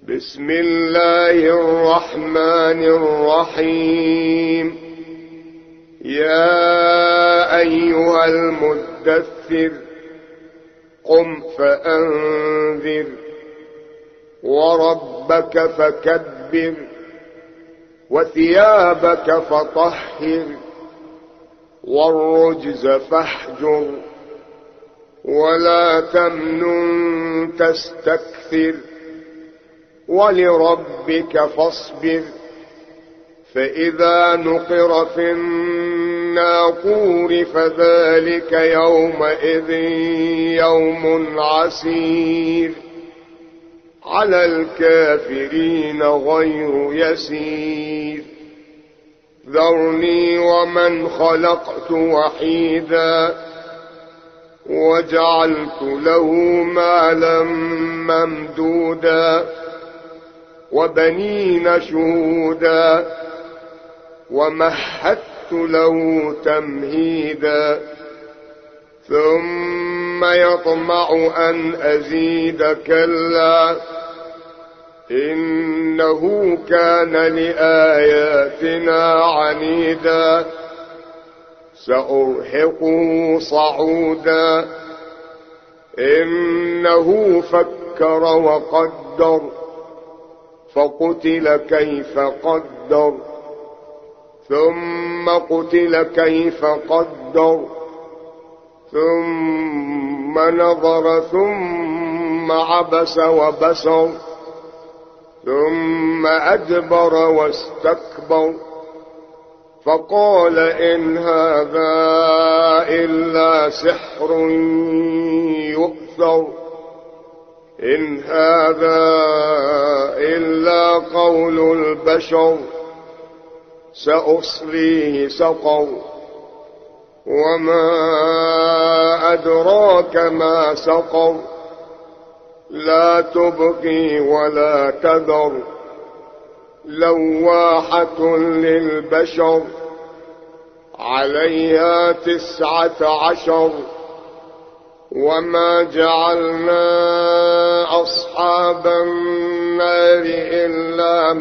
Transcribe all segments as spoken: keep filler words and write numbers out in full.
بسم الله الرحمن الرحيم. يا أيها المدثر قم فأنذر وربك فكبر وثيابك فطهر والرجز فاهجر ولا تمنن تستكثر ولربك فاصبر. فإذا نقر في الناقور فذلك يومئذ يوم عسير على الكافرين غير يسير. ذرني ومن خلقت وحيدا وجعلت له مالا ممدودا وبنين شهودا ومهدت له تمهيدا ثم يطمع أن أزيد كلا إنه كان لآياتنا عنيدا سأرهقه صعودا إنه فكر وقدر فقتل كيف قدر ثم قتل كيف قدر ثم نظر ثم عبس وبسر ثم أدبر واستكبر فقال إن هذا إلا سحر يؤثر إن هذا إلا قول البشر سأصليه سقر وما أدراك ما سقر لا تبقي ولا تذر لواحة للبشر عليها تسعة عشر. وما جعلنا أصحاب النار إلا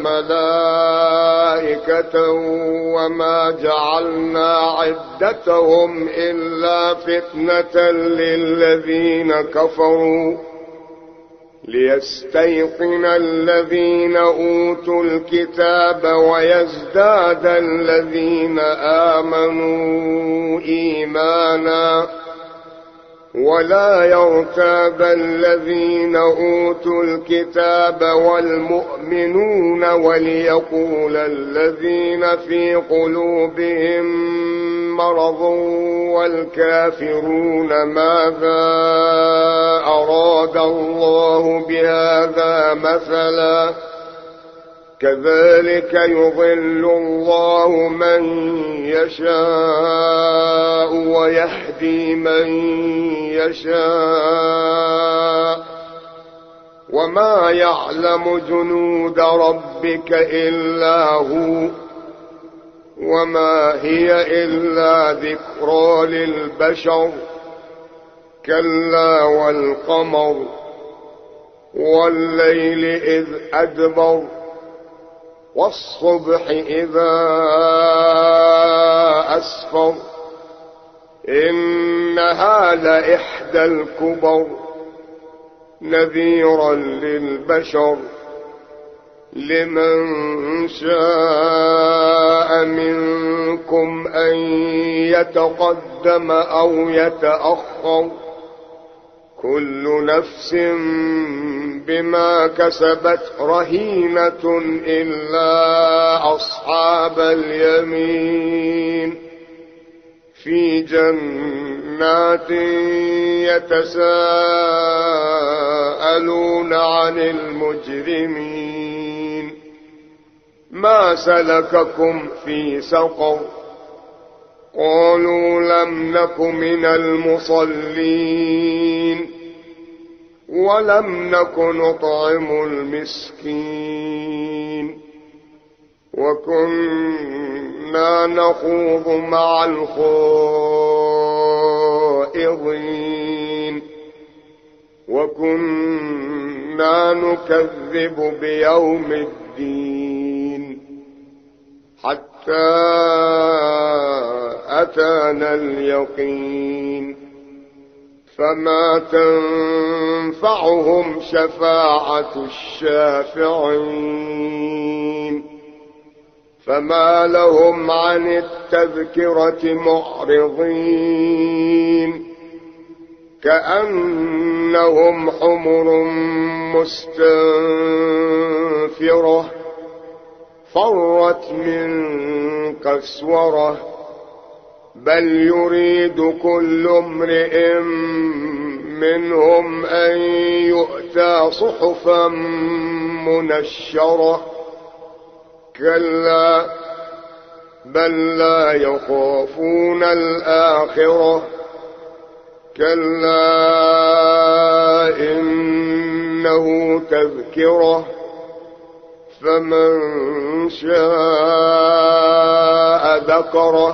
ملائكة وما جعلنا عدتهم إلا فتنة للذين كفروا ليستيقن الذين أوتوا الكتاب ويزداد الذين آمنوا إيمانا ولا يرتاب الذين أوتوا الكتاب والمؤمنون وليقول الذين في قلوبهم مرض والكافرون ماذا أراد الله بهذا مثلا كذلك يضل الله من يشاء ويهدي من يشاء وما يعلم جنود ربك إلا هو وما هي إلا ذكرى للبشر كلا والقمر والليل إذ أدبر والصبح إذا أسفر إنها لإحدى الكبر نذيرا للبشر لمن شاء منكم أن يتقدم أو يتأخر كل نفس بما كسبت رهينة إلا أصحاب اليمين في جنات يتساءلون عن المجرمين ما سلككم في سقر قالوا لم نك من المصلين ولم نك نطعم المسكين وكنا نخوض مع الخائضين وكنا كنا نكذب بيوم الدين حتى أتانا اليقين فما تنفعهم شفاعة الشافعين فما لهم عن التذكرة معرضين كأنهم حمر مستنفرة فرت من قسورة بل يريد كل امرئ منهم أن يؤتى صحفا منشرة كلا بل لا يخافون الآخرة كلا إنه تذكرة فمن شاء ذكره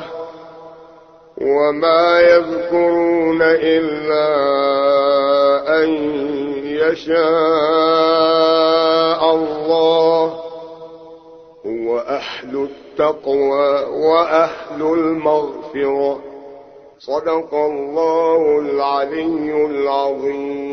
وما يذكرون إلا أن يشاء الله هو أهل التقوى وأهل المغفرة صدق الله العلي العظيم.